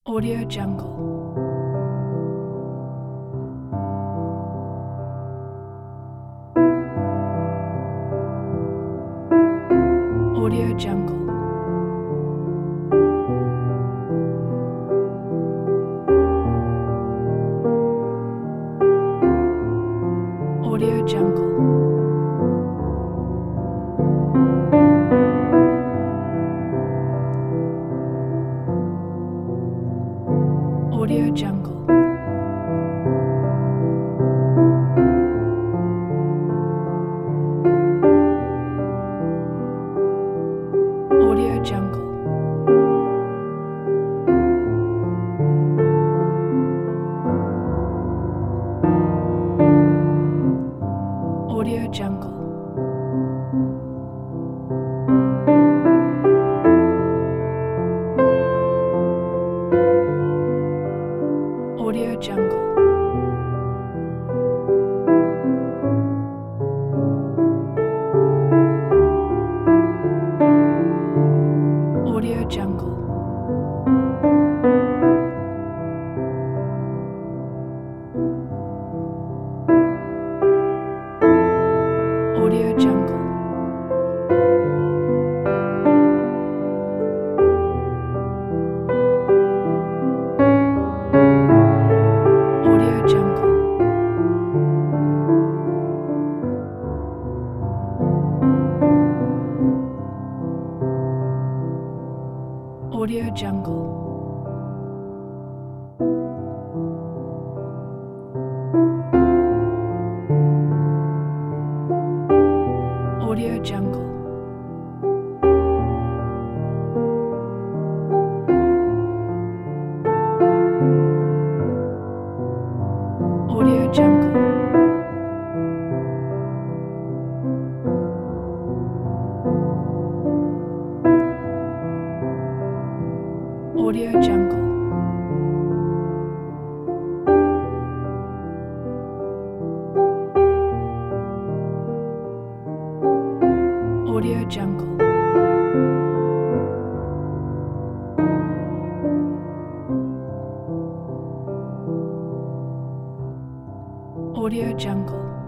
Audio Jungle. Audio Jungle. Audio Jungle. Audio Jungle. Audio Jungle. Audio Jungle. Audio Jungle. Audio Jungle. Audio Jungle. Audio Jungle. Audio Jungle. Audio Jungle. Audio Jungle. Audio Jungle. Audio Jungle. Audio Jungle.